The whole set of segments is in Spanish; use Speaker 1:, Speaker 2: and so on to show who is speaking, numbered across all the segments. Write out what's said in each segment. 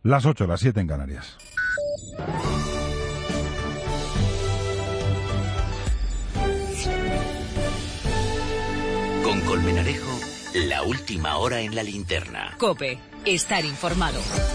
Speaker 1: Las 8, las 7 en Canarias.
Speaker 2: Con Colmenarejo, la última hora en la linterna.
Speaker 3: COPE, estar informado.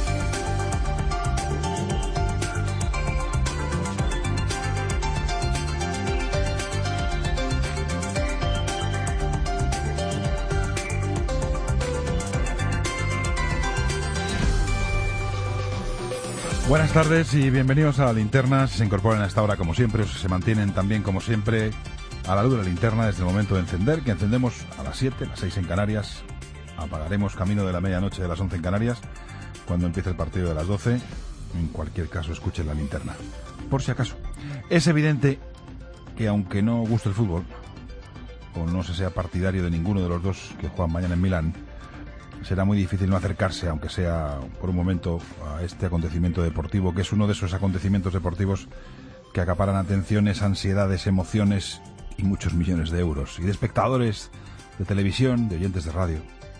Speaker 1: Buenas tardes y bienvenidos a la linterna. Se incorporan a esta hora como siempre, o se mantienen también como siempre a la luz de la linterna desde el momento de encender, que encendemos a las 7, las 6 en Canarias. Apagaremos camino de la medianoche de las 11 en Canarias, cuando empiece el partido de las 12. En cualquier caso, escuchen la linterna, por si acaso. Es evidente que aunque no guste el fútbol, o no se sea partidario de ninguno de los dos que juegan mañana en Milán, será muy difícil no acercarse, aunque sea por un momento, a este acontecimiento deportivo, que es uno de esos acontecimientos deportivos que acaparan atenciones, ansiedades, emociones y muchos millones de euros, y de espectadores de televisión, de oyentes de radio.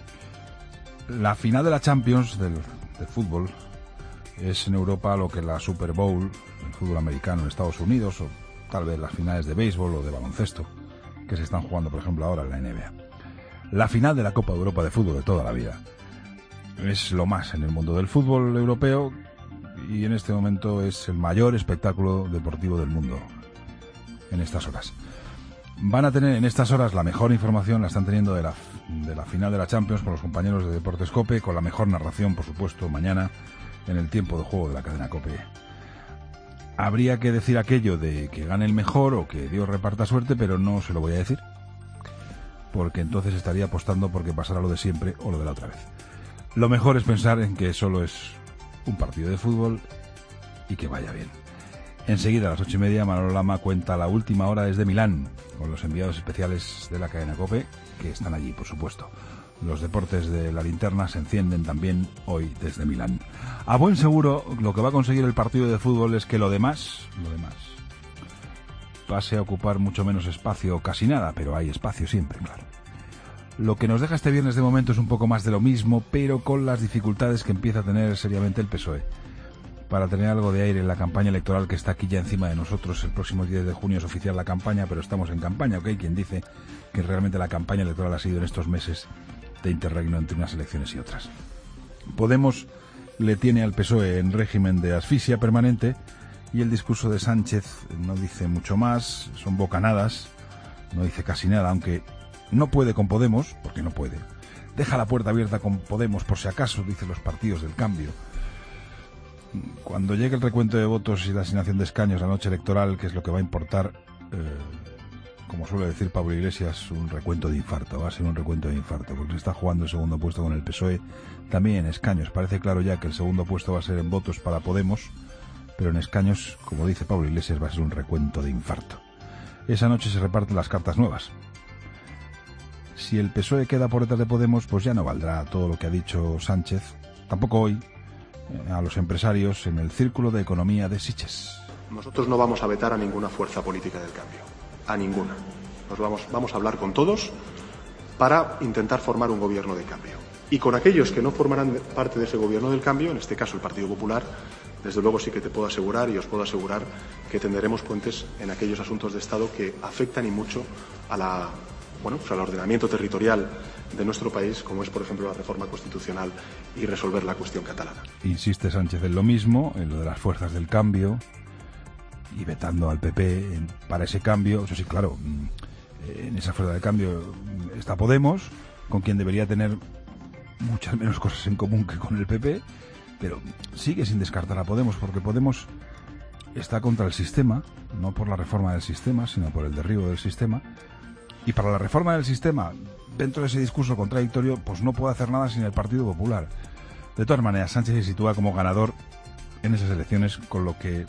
Speaker 1: La final de la Champions del fútbol es en Europa lo que la Super Bowl, el fútbol americano en Estados Unidos, o tal vez las finales de béisbol o de baloncesto, que se están jugando, por ejemplo, ahora en la NBA. La final de la Copa de Europa de fútbol de toda la vida es lo más en el mundo del fútbol europeo, y en este momento es el mayor espectáculo deportivo del mundo en estas horas. Van a tener en estas horas la mejor información, la están teniendo de la final de la Champions con los compañeros de Deportes COPE, con la mejor narración, por supuesto, mañana en el tiempo de juego de la cadena COPE. Habría que decir aquello de que gane el mejor o que Dios reparta suerte, pero no se lo voy a decir, porque entonces estaría apostando porque pasara lo de siempre o lo de la otra vez. Lo mejor es pensar en que solo es un partido de fútbol y que vaya bien. Enseguida, a las 8:30, Manolo Lama cuenta la última hora desde Milán, con los enviados especiales de la cadena COPE, que están allí, por supuesto. Los deportes de la linterna se encienden también hoy desde Milán. A buen seguro, lo que va a conseguir el partido de fútbol es que lo demás pase a ocupar mucho menos espacio, casi nada, pero hay espacio siempre, claro. Lo que nos deja este viernes de momento es un poco más de lo mismo, pero con las dificultades que empieza a tener seriamente el PSOE. Para tener algo de aire en la campaña electoral que está aquí ya encima de nosotros. El próximo 10 de junio es oficial la campaña, pero estamos en campaña, ¿ok? Quien dice que realmente la campaña electoral ha sido en estos meses de interregno entre unas elecciones y otras. Podemos le tiene al PSOE en régimen de asfixia permanente, y el discurso de Sánchez no dice mucho más, son bocanadas, no dice casi nada, aunque no puede con Podemos, porque no puede. Deja la puerta abierta con Podemos por si acaso, dicen los partidos del cambio. Cuando llegue el recuento de votos y la asignación de escaños la noche electoral, que es lo que va a importar, como suele decir Pablo Iglesias, un recuento de infarto, va a ser un recuento de infarto, porque se está jugando el segundo puesto con el PSOE, también en escaños. Parece claro ya que el segundo puesto va a ser en votos para Podemos, pero en escaños, como dice Pablo Iglesias, va a ser un recuento de infarto. Esa noche se reparten las cartas nuevas. Si el PSOE queda por detrás de Podemos, pues ya no valdrá todo lo que ha dicho Sánchez, tampoco hoy, a los empresarios en el Círculo de Economía de Sitges.
Speaker 4: Nosotros no vamos a vetar a ninguna fuerza política del cambio, a ninguna. Vamos a hablar con todos para intentar formar un gobierno de cambio. Y con aquellos que no formarán parte de ese gobierno del cambio, en este caso el Partido Popular, desde luego sí que te puedo asegurar y os puedo asegurar que tenderemos puentes en aquellos asuntos de Estado que afectan y mucho al ordenamiento territorial de nuestro país, como es, por ejemplo, la reforma constitucional y resolver la cuestión catalana.
Speaker 1: Insiste Sánchez en lo mismo, en lo de las fuerzas del cambio, y vetando al PP para ese cambio. Eso sí, claro, en esa fuerza del cambio está Podemos, con quien debería tener muchas menos cosas en común que con el PP, pero sigue sin descartar a Podemos, porque Podemos está contra el sistema, no por la reforma del sistema, sino por el derribo del sistema. Y para la reforma del sistema, dentro de ese discurso contradictorio, pues no puede hacer nada sin el Partido Popular. De todas maneras, Sánchez se sitúa como ganador en esas elecciones, con lo que,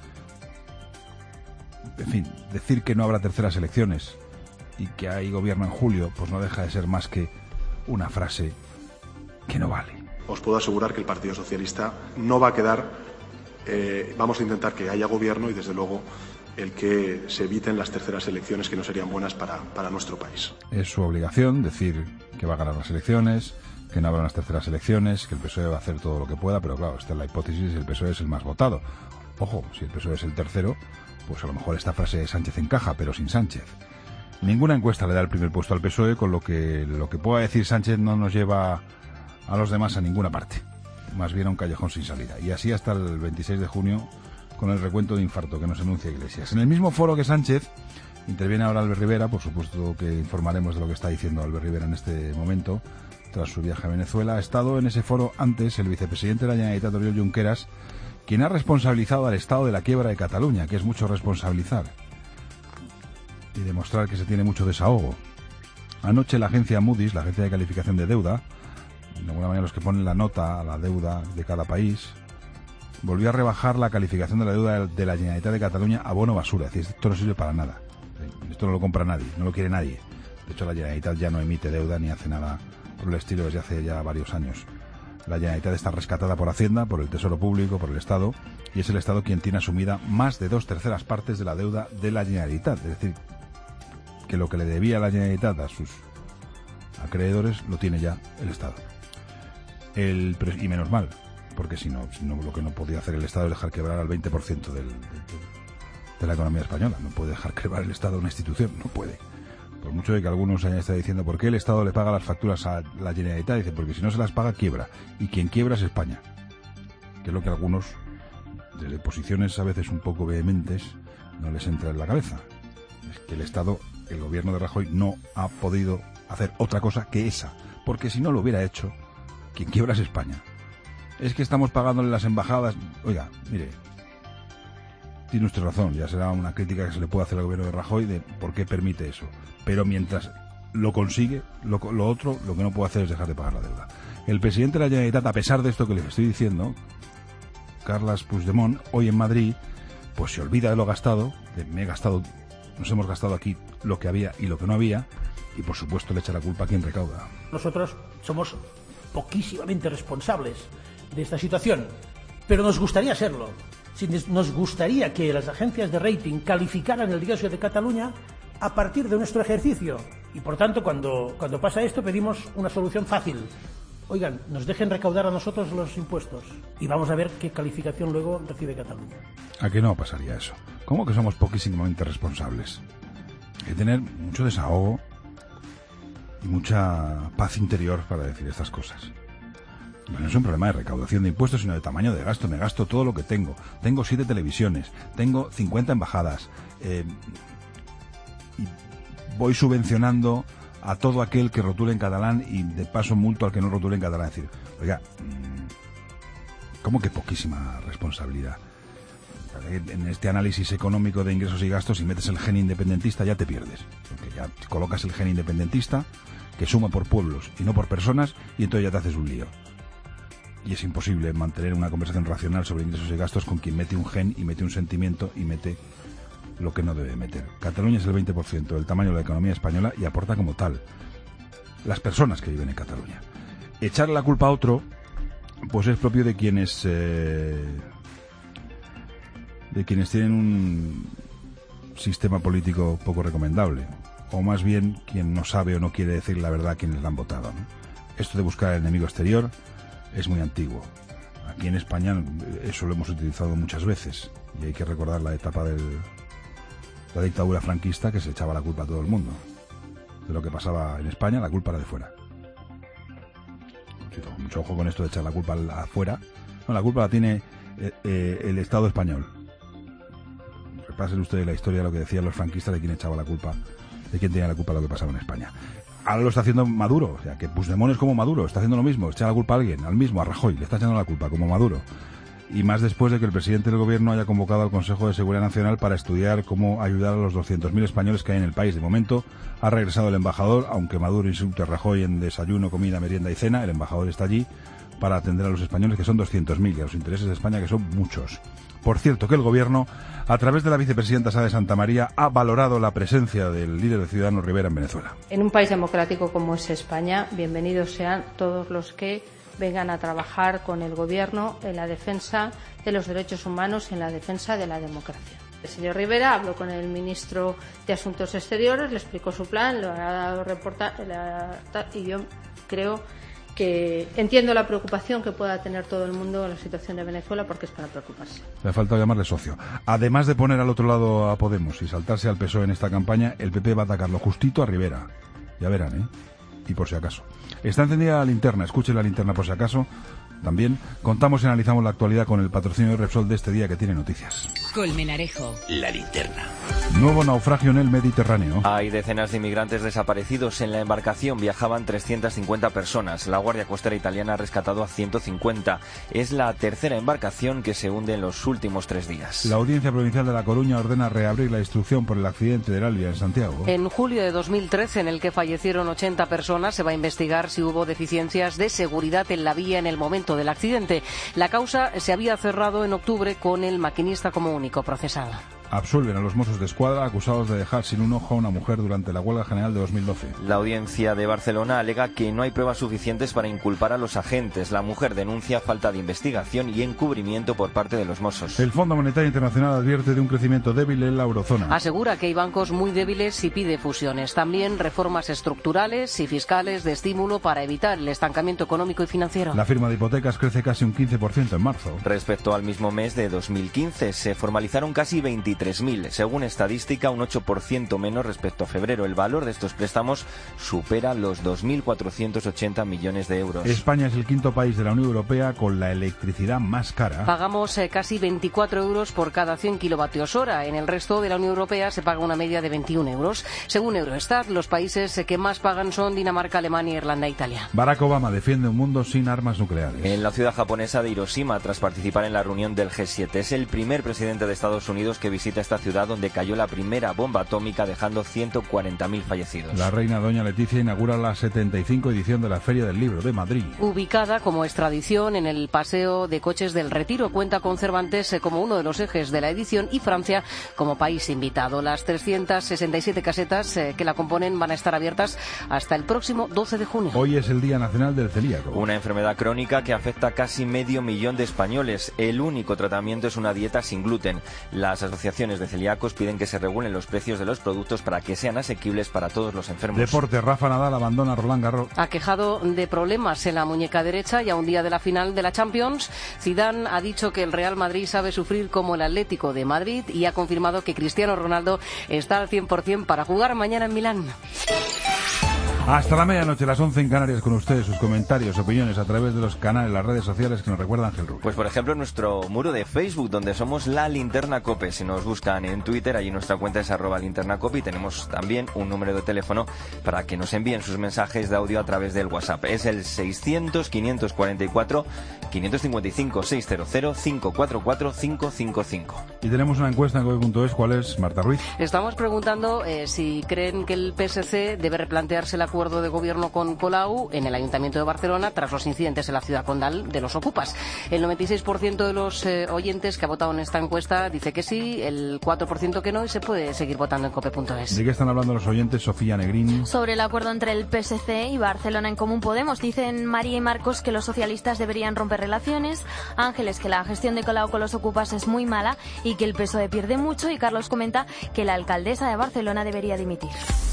Speaker 1: en fin, decir que no habrá terceras elecciones y que hay gobierno en julio, pues no deja de ser más que una frase que no vale.
Speaker 4: Os puedo asegurar que el Partido Socialista no va a quedar, vamos a intentar que haya gobierno y desde luego el que se eviten las terceras elecciones que no serían buenas para nuestro país.
Speaker 1: Es su obligación decir que va a ganar las elecciones, que no habrá unas terceras elecciones, que el PSOE va a hacer todo lo que pueda, pero claro, esta es la hipótesis, el PSOE es el más votado. Ojo, si el PSOE es el tercero, pues a lo mejor esta frase de Sánchez encaja, pero sin Sánchez. Ninguna encuesta le da el primer puesto al PSOE, con lo que pueda decir Sánchez no nos lleva a los demás a ninguna parte, más bien a un callejón sin salida. Y así hasta el 26 de junio, con el recuento de infarto que nos anuncia Iglesias. En el mismo foro que Sánchez, interviene ahora Albert Rivera, por supuesto que informaremos de lo que está diciendo Albert Rivera en este momento, tras su viaje a Venezuela. Ha estado en ese foro antes el vicepresidente de la Generalitat, Oriol Junqueras, quien ha responsabilizado al Estado de la quiebra de Cataluña, que es mucho responsabilizar y demostrar que se tiene mucho desahogo. Anoche la agencia Moody's, la agencia de calificación de deuda, de alguna manera los que ponen la nota a la deuda de cada país, volvió a rebajar la calificación de la deuda de la Generalitat de Cataluña a bono basura. Es decir, esto no sirve para nada. Esto no lo compra nadie, no lo quiere nadie. De hecho, la Generalitat ya no emite deuda ni hace nada por el estilo desde hace ya varios años. La Generalitat está rescatada por Hacienda, por el Tesoro Público, por el Estado, y es el Estado quien tiene asumida más de 2/3 partes de la deuda de la Generalitat. Es decir, que lo que le debía la Generalitat a sus acreedores lo tiene ya el Estado. Y menos mal, porque si no lo que no podía hacer el Estado es dejar quebrar al 20% de la economía española. No puede dejar quebrar el Estado una institución, no puede. Por mucho de que algunos hayan estado diciendo ¿por qué el Estado le paga las facturas a la Generalitat? Dice, porque si no se las paga, quiebra. Y quien quiebra es España. Que es lo que algunos, desde posiciones a veces un poco vehementes, no les entra en la cabeza. Es que el Estado, el gobierno de Rajoy, no ha podido hacer otra cosa que esa. Porque si no lo hubiera hecho, quien quiebra es España. Es que estamos pagándole las embajadas. Oiga, mire, tiene usted razón, ya será una crítica que se le puede hacer al gobierno de Rajoy de por qué permite eso. Pero mientras lo consigue, lo otro, lo que no puede hacer es dejar de pagar la deuda. El presidente de la Generalitat, a pesar de esto que les estoy diciendo, Carles Puigdemont, hoy en Madrid, pues se olvida de lo gastado, nos hemos gastado aquí lo que había y lo que no había, y por supuesto le echa la culpa a quien recauda.
Speaker 5: Nosotros somos poquísimamente responsables de esta situación, pero nos gustaría serlo. Nos gustaría que las agencias de rating calificaran el riesgo de Cataluña a partir de nuestro ejercicio. Y por tanto, cuando pasa esto, pedimos una solución fácil. Oigan, nos dejen recaudar a nosotros los impuestos y vamos a ver qué calificación luego recibe Cataluña.
Speaker 1: ¿A qué no pasaría eso? ¿Cómo que somos poquísimamente responsables? Hay que tener mucho desahogo y mucha paz interior para decir estas cosas. No es un problema de recaudación de impuestos, sino de tamaño de gasto. Me gasto todo lo que tengo. Tengo 7 televisiones, tengo 50 embajadas, y voy subvencionando a todo aquel que rotule en catalán y de paso multo al que no rotule en catalán. Es decir, oiga, ¿cómo que poquísima responsabilidad? En este análisis económico de ingresos y gastos, si metes el gen independentista ya te pierdes, porque ya colocas el gen independentista que suma por pueblos y no por personas, y entonces ya te haces un lío. Y es imposible mantener una conversación racional sobre ingresos y gastos con quien mete un gen y mete un sentimiento y mete lo que no debe meter. Cataluña es el 20% del tamaño de la economía española y aporta como tal las personas que viven en Cataluña. Echarle la culpa a otro, pues es propio de quienes tienen un sistema político poco recomendable, o más bien quien no sabe o no quiere decir la verdad a quienes la han votado, ¿no? Esto de buscar al enemigo exterior es muy antiguo. Aquí en España eso lo hemos utilizado muchas veces y hay que recordar la etapa de la dictadura franquista, que se echaba la culpa a todo el mundo. De lo que pasaba en España, la culpa era de fuera. Mucho ojo con esto de echar la culpa afuera. No, la culpa la tiene el Estado español. Repasen ustedes la historia de lo que decían los franquistas de quién echaba la culpa, de quién tenía la culpa de lo que pasaba en España. Ahora lo está haciendo Maduro, o sea, que Puigdemont es como Maduro, está haciendo lo mismo, echa la culpa a alguien, al mismo, a Rajoy, le está echando la culpa, como Maduro. Y más después de que el presidente del gobierno haya convocado al Consejo de Seguridad Nacional para estudiar cómo ayudar a los 200.000 españoles que hay en el país. De momento ha regresado el embajador, aunque Maduro insulte a Rajoy en desayuno, comida, merienda y cena, el embajador está allí para atender a los españoles, que son 200.000, y a los intereses de España, que son muchos. Por cierto, que el gobierno, a través de la vicepresidenta Sá de Santamaría, ha valorado la presencia del líder de Ciudadanos, Rivera, en Venezuela.
Speaker 6: En un país democrático como es España, bienvenidos sean todos los que vengan a trabajar con el Gobierno en la defensa de los derechos humanos y en la defensa de la democracia. El señor Rivera habló con el ministro de Asuntos Exteriores, le explicó su plan, lo ha dado y yo creo que entiendo la preocupación que pueda tener todo el mundo en la situación de Venezuela, porque es para preocuparse.
Speaker 1: Le ha faltado llamarle socio. Además de poner al otro lado a Podemos y saltarse al PSOE en esta campaña, el PP va a atacar lo justito a Rivera. Ya verán, ¿eh? Y por si acaso. Está encendida la linterna, escuchen la linterna por si acaso. También contamos y analizamos la actualidad con el patrocinio de Repsol de este día que tiene noticias.
Speaker 3: Colmenarejo.
Speaker 2: La linterna.
Speaker 1: Nuevo naufragio en el Mediterráneo.
Speaker 7: Hay decenas de inmigrantes desaparecidos. En la embarcación viajaban 350 personas. La Guardia Costera italiana ha rescatado a 150. Es la tercera embarcación que se hunde en los últimos 3 días.
Speaker 1: La Audiencia Provincial de La Coruña ordena reabrir la instrucción por el accidente del Albia en Santiago.
Speaker 8: En julio de 2013, en el que fallecieron 80 personas, se va a investigar si hubo deficiencias de seguridad en la vía en el momento del accidente. La causa se había cerrado en octubre con el maquinista como único procesado.
Speaker 1: Absuelven a los Mossos de Escuadra acusados de dejar sin un ojo a una mujer durante la huelga general de 2012.
Speaker 7: La audiencia de Barcelona alega que no hay pruebas suficientes para inculpar a los agentes. La mujer denuncia falta de investigación y encubrimiento por parte de los Mossos.
Speaker 1: El Fondo Monetario Internacional advierte de un crecimiento débil en la eurozona.
Speaker 8: Asegura que hay bancos muy débiles y pide fusiones. También reformas estructurales y fiscales de estímulo para evitar el estancamiento económico y financiero.
Speaker 1: La firma de hipotecas crece casi un 15% en marzo.
Speaker 7: Respecto al mismo mes de 2015, se formalizaron casi 23.000. Según estadística, un 8% menos respecto a febrero. El valor de estos préstamos supera los 2.480 millones de euros.
Speaker 1: España es el quinto país de la Unión Europea con la electricidad más cara.
Speaker 8: Pagamos casi 24 euros por cada 100 kilovatios hora. En el resto de la Unión Europea se paga una media de 21 euros. Según Eurostat, los países que más pagan son Dinamarca, Alemania, Irlanda e Italia.
Speaker 1: Barack Obama defiende un mundo sin armas nucleares.
Speaker 7: En la ciudad japonesa de Hiroshima, tras participar en la reunión del G7, es el primer presidente de Estados Unidos que visita esta ciudad donde cayó la primera bomba atómica, dejando 140.000 fallecidos.
Speaker 1: La reina doña Leticia inaugura la 75 edición de la Feria del Libro de Madrid.
Speaker 8: Ubicada, como es tradición, en el Paseo de Coches del Retiro, cuenta con Cervantes como uno de los ejes de la edición y Francia como país invitado. Las 367 casetas que la componen van a estar abiertas hasta el próximo 12 de junio.
Speaker 1: Hoy es el Día Nacional del Celíaco.
Speaker 7: Una enfermedad crónica que afecta a casi 500.000 de españoles. El único tratamiento es una dieta sin gluten. Las asociaciones de celíacos piden que se regulen los precios de los productos para que sean asequibles para todos los enfermos.
Speaker 1: Deporte, Rafa Nadal abandona Roland Garros.
Speaker 8: Aquejado de problemas en la muñeca derecha y a un día de la final de la Champions, Zidane ha dicho que el Real Madrid sabe sufrir como el Atlético de Madrid y ha confirmado que Cristiano Ronaldo está al 100% para jugar mañana en Milán.
Speaker 1: Hasta la medianoche, las 11 en Canarias, con ustedes, sus comentarios, opiniones a través de los canales, las redes sociales que nos recuerda Ángel Rubio.
Speaker 7: Pues por ejemplo nuestro muro de Facebook, donde somos La Linterna Cope. Si nos buscan en Twitter, allí nuestra cuenta es @linternacope y tenemos también un número de teléfono para que nos envíen sus mensajes de audio a través del WhatsApp. Es el 600-544-555, 600-544-555.
Speaker 1: Y tenemos una encuesta en cope.es. ¿Cuál es, Marta Ruiz?
Speaker 8: Estamos preguntando si creen que el PSC debe replantearse el acuerdo de gobierno con Colau en el Ayuntamiento de Barcelona tras los incidentes en la ciudad condal de los ocupas. El 96% de los oyentes que ha votado en esta encuesta dice que sí, el 4% que no, y se puede seguir votando en cope.es.
Speaker 1: ¿De qué están hablando los oyentes? Sofía Negrini.
Speaker 9: Sobre el acuerdo entre el PSC y Barcelona en Común Podemos. Dicen María y Marcos que los socialistas deberían romper relaciones, Ángeles que la gestión de Colau con los ocupas es muy mala y que el PSOE pierde mucho, y Carlos comenta que la alcaldesa de Barcelona debería dimitir.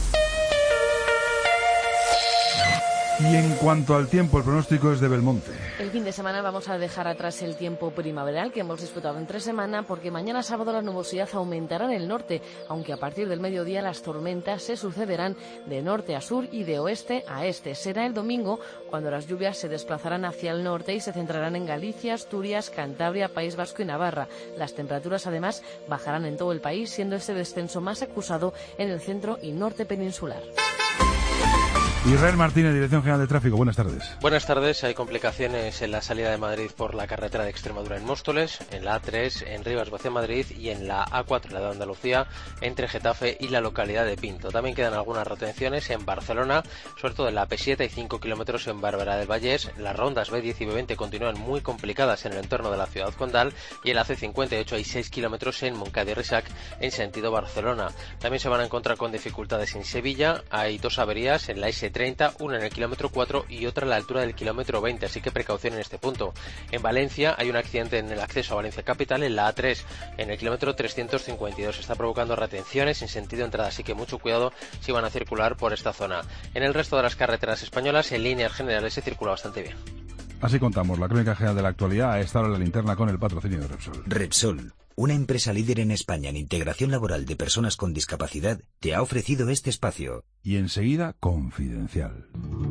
Speaker 1: Y en cuanto al tiempo, el pronóstico es de Belmonte.
Speaker 10: El fin de semana vamos a dejar atrás el tiempo primaveral que hemos disfrutado entre semana, porque mañana sábado la nubosidad aumentará en el norte, aunque a partir del mediodía las tormentas se sucederán de norte a sur y de oeste a este. Será el domingo cuando las lluvias se desplazarán hacia el norte y se centrarán en Galicia, Asturias, Cantabria, País Vasco y Navarra. Las temperaturas además bajarán en todo el país, siendo este descenso más acusado en el centro y norte peninsular.
Speaker 1: Israel Martínez, Dirección General de Tráfico, buenas tardes.
Speaker 11: Buenas tardes. Hay complicaciones en la salida de Madrid por la carretera de Extremadura en Móstoles, en la A3 en Rivas hacia Madrid y en la A4 en la de Andalucía entre Getafe y la localidad de Pinto. También quedan algunas retenciones en Barcelona, sobre todo en la P7 y 5 kilómetros en Bárbara del Vallés. Las rondas B10 y B20 continúan muy complicadas en el entorno de la ciudad condal, y en la C58 hay 6 kilómetros en Moncada y Reixac en sentido Barcelona. También se van a encontrar con dificultades en Sevilla. Hay 2 averías en la S3 30, una en el kilómetro 4 y otra a la altura del kilómetro 20, así que precaución en este punto. En Valencia hay un accidente en el acceso a Valencia Capital en la A3, en el kilómetro 352. Está provocando retenciones sin sentido de entrada, así que mucho cuidado si van a circular por esta zona. En el resto de las carreteras españolas, en líneas generales, se circula bastante bien.
Speaker 1: Así contamos la crónica general de la actualidad a esta hora en la linterna con el patrocinio de Repsol.
Speaker 12: Repsol, una empresa líder en España en integración laboral de personas con discapacidad, te ha ofrecido este espacio.
Speaker 1: Y enseguida, Confidencial.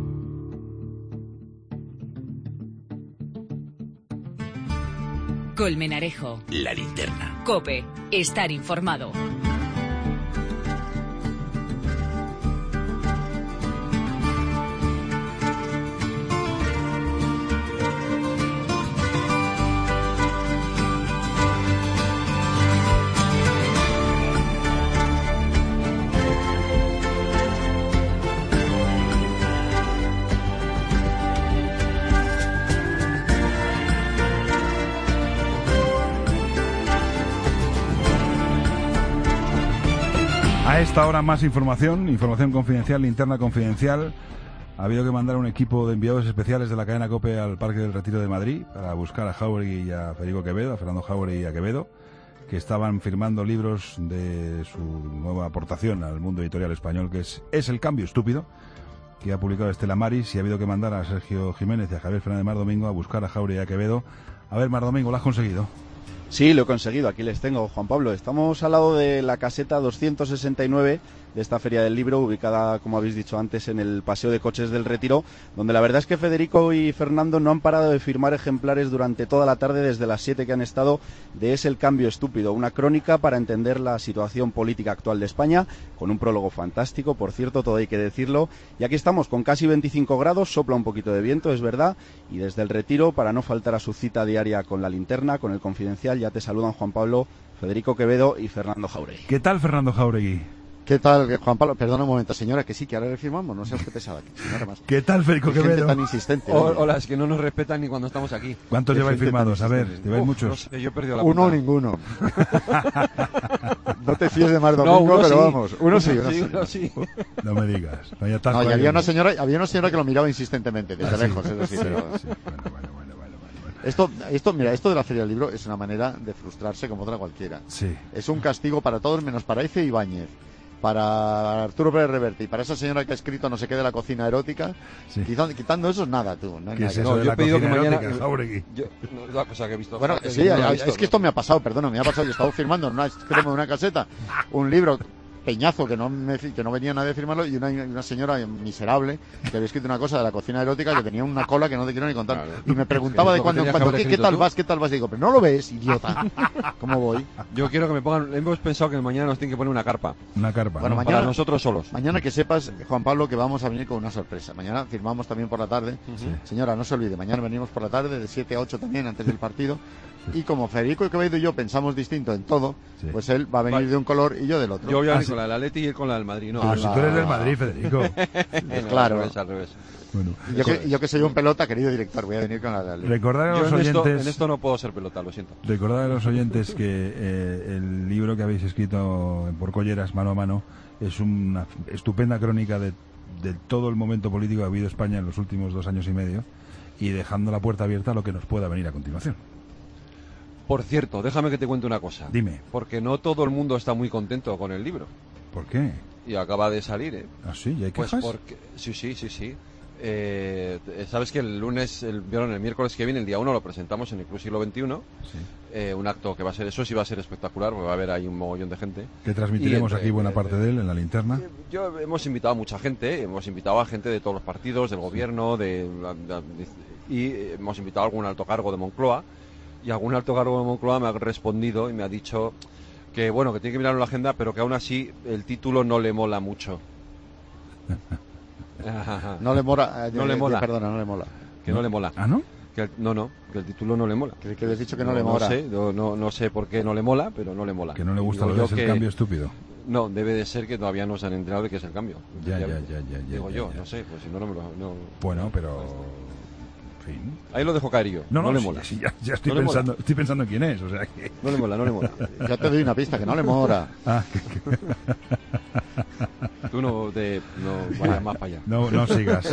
Speaker 3: Colmenarejo.
Speaker 2: La linterna.
Speaker 3: COPE. Estar informado.
Speaker 1: A esta hora más información confidencial, linterna confidencial. Ha habido que mandar un equipo de enviados especiales de la cadena COPE al Parque del Retiro de Madrid para buscar a Jáuregui y a Federico Quevedo, a Fernando Jáuregui y a Quevedo, que estaban firmando libros de su nueva aportación al mundo editorial español, que es El cambio estúpido, que ha publicado Estela Maris, y ha habido que mandar a Sergio Jiménez y a Javier Fernández Mar Domingo a buscar a Jáuregui y a Quevedo. A ver, Mar Domingo, ¿lo has conseguido?
Speaker 13: Sí, lo he conseguido, aquí les tengo, Juan Pablo. Estamos al lado de la caseta 269 de esta Feria del Libro, ubicada, como habéis dicho antes, en el Paseo de Coches del Retiro, donde la verdad es que Federico y Fernando no han parado de firmar ejemplares durante toda la tarde, desde las 7 que han estado, de Es el cambio estúpido, una crónica para entender la situación política actual de España, con un prólogo fantástico, por cierto, todo hay que decirlo. Y aquí estamos con casi 25 grados, sopla un poquito de viento, es verdad, y desde el Retiro, para no faltar a su cita diaria con la linterna, con el Confidencial, ya te saludan Juan Pablo, Federico Quevedo y Fernando Jáuregui.
Speaker 1: ¿Qué tal, Fernando Jáuregui?
Speaker 14: ¿Qué tal, Juan Pablo? Perdona un momento, señora, que sí, que ahora le firmamos, no sé qué pesada. Señora, más.
Speaker 1: ¿Qué tal, Federico Quevedo?
Speaker 14: Tan insistente.
Speaker 15: Hola, es que no nos respetan ni cuando estamos aquí.
Speaker 1: ¿Cuántos lleváis firmados? A ver, ¿lleváis muchos?
Speaker 15: No sé, yo he perdido la
Speaker 14: Uno o ninguno. No te fíes de Mar Domingo, pero sí. Vamos. Uno sí.
Speaker 1: No me digas.
Speaker 14: No, y había una señora que lo miraba insistentemente, desde lejos, eso sí. Pero...
Speaker 1: sí. Bueno.
Speaker 14: Esto, mira, esto de la Feria del Libro es una manera de frustrarse como otra cualquiera.
Speaker 1: Sí.
Speaker 14: Es un castigo para todos, menos para Ece Ibáñez, para Arturo Pérez Reverte y para esa señora que ha escrito no sé qué de la cocina erótica. Sí. Quitando eso, nada, tú. No,
Speaker 1: ¿Qué es eso de la cocina erótica, Jáuregui?
Speaker 15: La cosa que he visto.
Speaker 14: Bueno, sí, es que esto me ha pasado, perdona, me ha pasado. Yo he estado firmando en una caseta un libro peñazo que no venía nadie a firmarlo, y una señora miserable que había escrito una cosa de la cocina erótica que tenía una cola que no te quiero ni contar. Claro. Y me preguntaba de cuando en cuando, ¿qué tal vas? Y digo, pero no lo ves, idiota. ¿Cómo voy?
Speaker 15: Yo quiero que me pongan, hemos pensado que mañana nos tienen que poner una carpa.
Speaker 1: Una carpa.
Speaker 14: Bueno,
Speaker 1: ¿no?
Speaker 14: Mañana,
Speaker 15: para nosotros solos.
Speaker 14: Mañana que sepas, Juan Pablo, que vamos a venir con una sorpresa. Mañana firmamos también por la tarde. Sí. Señora, no se olvide, mañana venimos por la tarde de 7 a 8 también, antes del partido. Y como Federico Quevedo y yo pensamos distinto en todo, pues él va a venir de un color y yo del otro.
Speaker 15: Yo voy a venir con la del Atleti y él con la del Madrid. No,
Speaker 1: pero si tú eres del Madrid, Federico.
Speaker 14: Claro.
Speaker 15: Al revés.
Speaker 14: Bueno, yo que soy un pelota, querido director, voy a venir con la del Atleti.
Speaker 1: Recordar a los oyentes...
Speaker 15: En esto no puedo ser pelota, lo siento.
Speaker 1: Recordar a los oyentes que el libro que habéis escrito por Colleras, mano a mano, es una estupenda crónica de todo el momento político que ha habido España en los últimos 2 años y medio, y dejando la puerta abierta a lo que nos pueda venir a continuación.
Speaker 15: Por cierto, déjame que te cuente una cosa.
Speaker 1: Dime.
Speaker 15: Porque no todo el mundo está muy contento con el libro.
Speaker 1: ¿Por qué?
Speaker 15: Y acaba de salir, ¿eh?
Speaker 1: ¿Ah, sí? ¿Y hay quejas?
Speaker 15: Pues porque... Sí. Sabes que el miércoles que viene, el día 1, lo presentamos en el Club Siglo XXI. Sí. Un acto que va a ser, eso sí va a ser espectacular, porque va a haber ahí un mogollón de gente.
Speaker 1: Que transmitiremos aquí buena parte de él en la linterna.
Speaker 15: Hemos invitado a mucha gente, hemos invitado a gente de todos los partidos, del gobierno, y hemos invitado a algún alto cargo de Moncloa. Y algún alto cargo de Moncloa me ha respondido y me ha dicho que bueno, que tiene que mirar en la agenda, pero que aún así el título no le mola mucho.
Speaker 14: No le mola.
Speaker 15: No le mola.
Speaker 14: Perdona, no le mola.
Speaker 15: Que no le mola.
Speaker 1: ¿Ah, no?
Speaker 15: Que el título no le mola.
Speaker 14: Que le has dicho que no le mola.
Speaker 15: No sé por qué no le mola, pero no le mola.
Speaker 1: Que no le gusta lo que es el cambio estúpido.
Speaker 15: No, debe de ser que todavía no se han enterado de qué es el cambio.
Speaker 1: Ya.
Speaker 15: Digo yo, no sé, pues si no me lo...
Speaker 1: Bueno, pero... Fin.
Speaker 15: Ahí lo dejo caer yo. No le mola.
Speaker 1: Sí, ya estoy pensando en quién es, o sea que...
Speaker 15: No le mola.
Speaker 14: Ya te doy una pista, que no le mola.
Speaker 15: tú no vayas más para allá.
Speaker 1: No sigas.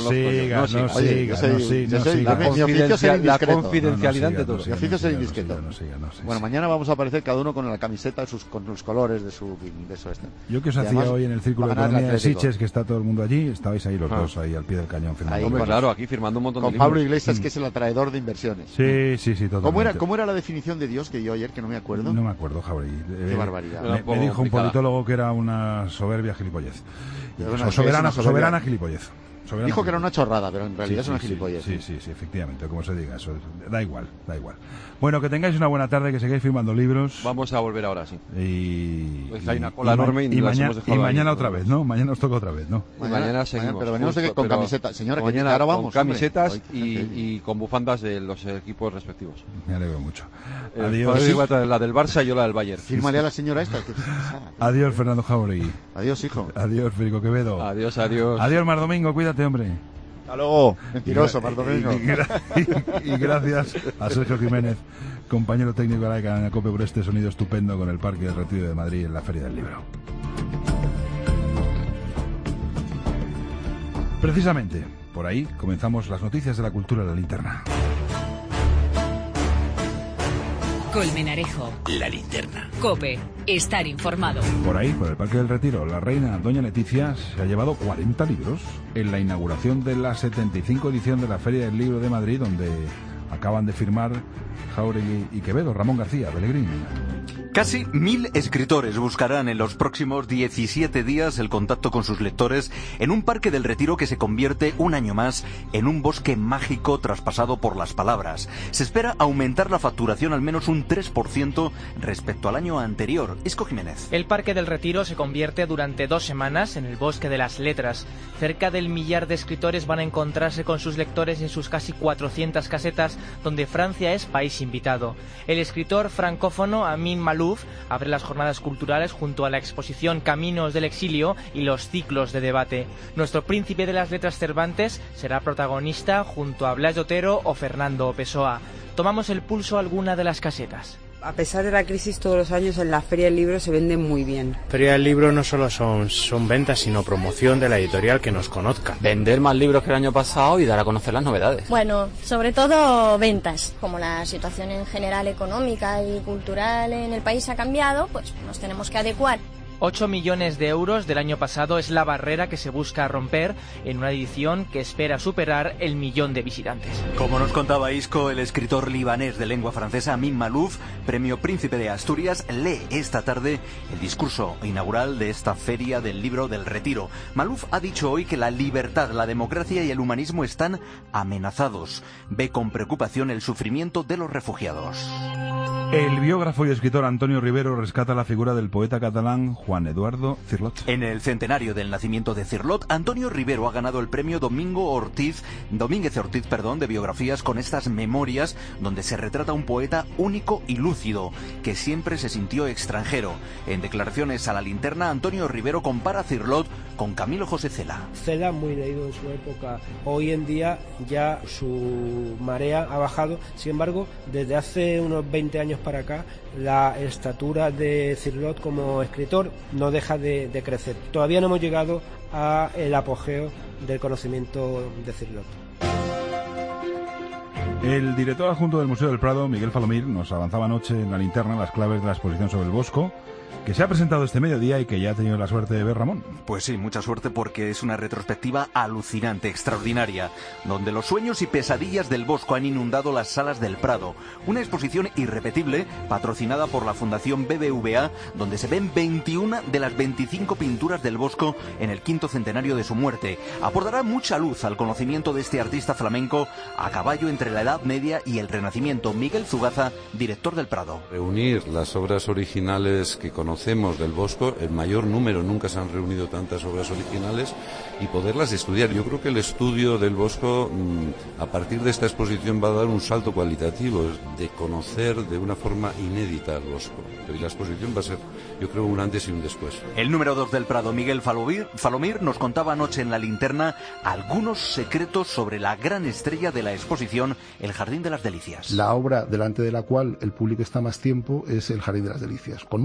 Speaker 15: La confidencialidad de todos.
Speaker 14: Mi oficio es ser indiscreto. Bueno, mañana vamos a aparecer cada uno con la camiseta con los colores de su este.
Speaker 1: Yo que os hacía hoy en el Círculo de Economía de Sitges, que está todo el mundo allí, estabais ahí los dos, ahí al pie del cañón.
Speaker 15: Hombre, claro, aquí firmando un montón de
Speaker 14: libros. Con Pablo Iglesias, que es el atraedor de inversiones.
Speaker 1: Sí, totalmente.
Speaker 14: ¿Cómo era la definición de Dios que yo ayer, que no me acuerdo?
Speaker 1: No me acuerdo, Jauregui.
Speaker 14: Qué barbaridad.
Speaker 1: Me dijo un politólogo que era una soberbia gilipollez. Soberana gilipollez.
Speaker 14: Dijo que era una chorrada, pero en realidad es una gilipollez.
Speaker 1: Sí, efectivamente, como se diga, eso da igual. Bueno, que tengáis una buena tarde, que sigáis firmando libros.
Speaker 15: Vamos a volver ahora, sí.
Speaker 1: Pues
Speaker 15: hay una cola enorme
Speaker 1: y mañana otra vez, ¿no? Mañana os toca otra vez, ¿no?
Speaker 15: Mañana seguimos.
Speaker 14: Pero venimos con camisetas, señora,
Speaker 15: mañana
Speaker 14: que ahora vamos.
Speaker 15: Con camisetas y con bufandas de los equipos respectivos.
Speaker 1: Me alegro mucho. Adiós.
Speaker 15: La del Barça y yo la del Bayern.
Speaker 14: Fírmale a la señora esta.
Speaker 1: Adiós, Fernando Jauregui.
Speaker 14: Adiós, hijo.
Speaker 1: Adiós, Federico Quevedo.
Speaker 15: Adiós.
Speaker 1: Adiós, Mar Domingo, cuídate, hombre.
Speaker 14: Hasta luego, mentiroso, Mar Domingo.
Speaker 1: Y gracias a Sergio Jiménez, compañero técnico de la cadena COPE, por este sonido estupendo con el Parque del Retiro de Madrid en la Feria del Libro. Precisamente, por ahí comenzamos las noticias de la cultura de la linterna.
Speaker 3: Colmenarejo.
Speaker 2: La linterna.
Speaker 3: COPE. Estar informado.
Speaker 1: Por ahí, por el Parque del Retiro, la reina doña Leticia se ha llevado 40 libros en la inauguración de la 75 edición de la Feria del Libro de Madrid, donde acaban de firmar Jauregui y Quevedo. Ramón García, Pellegrín.
Speaker 16: Casi 1000 escritores buscarán en los próximos 17 días el contacto con sus lectores en un Parque del Retiro que se convierte un año más en un bosque mágico traspasado por las palabras. Se espera aumentar la facturación al menos un 3% respecto al año anterior. Isco Jiménez.
Speaker 17: El Parque del Retiro se convierte durante 2 semanas en el bosque de las letras. Cerca del 1.000.000 de escritores van a encontrarse con sus lectores en sus casi 400 casetas, donde Francia es país invitado. El escritor francófono Amin Malouf abre las jornadas culturales junto a la exposición Caminos del Exilio y los ciclos de debate. Nuestro príncipe de las letras Cervantes será protagonista junto a Blas de Otero o Fernando Pessoa. Tomamos el pulso a alguna de las casetas.
Speaker 18: A pesar de la crisis, todos los años en la Feria del Libro se vende muy bien.
Speaker 19: Feria del Libro no solo son ventas, sino promoción de la editorial que nos conozca.
Speaker 20: Vender más libros que el año pasado y dar a conocer las novedades.
Speaker 21: Bueno, sobre todo ventas. Como la situación en general económica y cultural en el país ha cambiado, pues nos tenemos que adecuar.
Speaker 17: 8 millones de euros del año pasado es la barrera que se busca romper en una edición que espera superar el 1.000.000 de visitantes.
Speaker 16: Como nos contaba Isco, el escritor libanés de lengua francesa Amin Malouf, premio Príncipe de Asturias, lee esta tarde el discurso inaugural de esta Feria del Libro del Retiro. Malouf ha dicho hoy que la libertad, la democracia y el humanismo están amenazados. Ve con preocupación el sufrimiento de los refugiados.
Speaker 1: El biógrafo y escritor Antonio Rivero rescata la figura del poeta catalán Juan Eduardo Cirlot.
Speaker 16: En el centenario del nacimiento de Cirlot, Antonio Rivero ha ganado el premio Domínguez Ortiz de biografías con estas memorias donde se retrata un poeta único y lúcido que siempre se sintió extranjero. En declaraciones a la linterna, Antonio Rivero compara a Cirlot con Camilo José Cela.
Speaker 22: Cela, muy leído en su época, hoy en día ya su marea ha bajado. Sin embargo, desde hace unos 20 años para acá, la estatura de Cirlot como escritor no deja de crecer. Todavía no hemos llegado al apogeo del conocimiento de Cirlot.
Speaker 1: El director adjunto del Museo del Prado, Miguel Falomir, nos avanzaba anoche en la linterna las claves de la exposición sobre el Bosco, que se ha presentado este mediodía y que ya ha tenido la suerte de ver Ramón.
Speaker 16: Pues sí, mucha suerte, porque es una retrospectiva alucinante, extraordinaria, donde los sueños y pesadillas del Bosco han inundado las salas del Prado. Una exposición irrepetible, patrocinada por la Fundación BBVA, donde se ven 21 de las 25 pinturas del Bosco en el 5º centenario de su muerte. Aportará mucha luz al conocimiento de este artista flamenco a caballo entre la Edad Media y el Renacimiento. Miguel Zugaza, director del Prado.
Speaker 23: Reunir las obras originales que conocemos del Bosco, el mayor número, nunca se han reunido tantas obras originales, y poderlas estudiar. Yo creo que el estudio del Bosco, a partir de esta exposición, va a dar un salto cualitativo, de conocer de una forma inédita al Bosco. Y la exposición va a ser, yo creo, un antes y un después.
Speaker 16: El número 2 del Prado, Miguel Falomir, nos contaba anoche en la linterna algunos secretos sobre la gran estrella de la exposición, el Jardín de las Delicias.
Speaker 24: La obra delante de la cual el público está más tiempo es el Jardín de las Delicias, con mucho. Que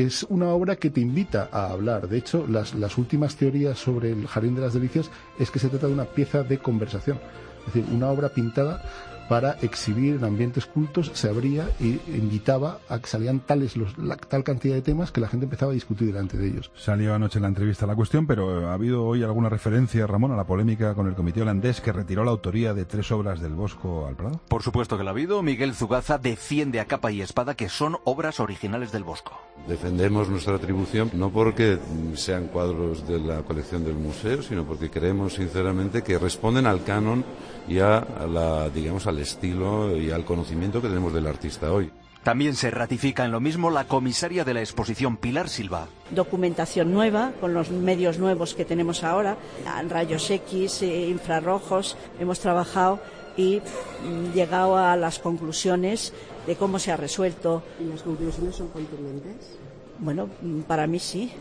Speaker 4: que es una obra que te invita a hablar. De hecho, las últimas teorías sobre el Jardín de las Delicias es que se trata de una pieza de conversación. Es decir, una obra pintada para exhibir en ambientes cultos, se abría y invitaba a que salían tal cantidad de temas que la gente empezaba a discutir delante de ellos.
Speaker 1: Salió anoche en la entrevista la cuestión, pero ¿ha habido hoy alguna referencia, Ramón, a la polémica con el comité holandés que retiró la autoría de 3 obras del Bosco al Prado?
Speaker 16: Por supuesto que la ha habido. Miguel Zugaza defiende a capa y espada que son obras originales del Bosco.
Speaker 23: Defendemos nuestra atribución no porque sean cuadros de la colección del museo, sino porque creemos sinceramente que responden al canon y al estilo y al conocimiento que tenemos del artista hoy.
Speaker 16: También se ratifica en lo mismo la comisaria de la exposición, Pilar Silva.
Speaker 5: Documentación nueva, con los medios nuevos que tenemos ahora, rayos X, infrarrojos, hemos trabajado y llegado a las conclusiones de cómo se ha resuelto.
Speaker 18: ¿Y las conclusiones son contundentes?
Speaker 5: Bueno, para mí sí.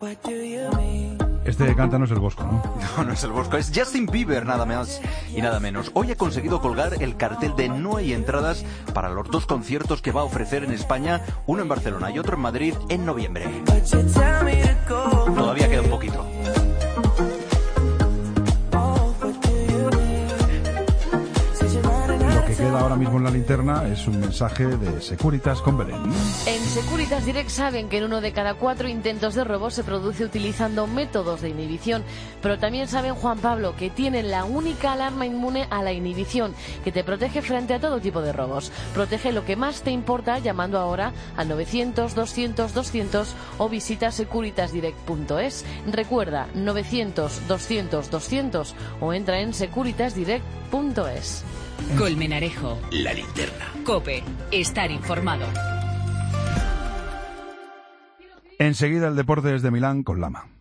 Speaker 1: Este canta no es el Bosco, ¿no?
Speaker 16: No, no es el Bosco, es Justin Bieber, nada más y nada menos. Hoy ha conseguido colgar el cartel de no hay entradas para los 2 conciertos que va a ofrecer en España, uno en Barcelona y otro en Madrid en noviembre. Todavía queda un poquito.
Speaker 1: Lo que queda ahora mismo en la linterna es un mensaje de Securitas con Belén.
Speaker 10: En Securitas Direct saben que en 1 de cada 4 intentos de robo se produce utilizando métodos de inhibición, pero también saben, Juan Pablo, que tienen la única alarma inmune a la inhibición, que te protege frente a todo tipo de robos. Protege lo que más te importa llamando ahora al 900 200 200 o visita securitasdirect.es. Recuerda, 900 200 200 o entra en securitasdirect.es.
Speaker 3: Colmenarejo.
Speaker 2: La linterna.
Speaker 3: COPE. Estar informado.
Speaker 1: Enseguida el deporte desde Milán con Lama.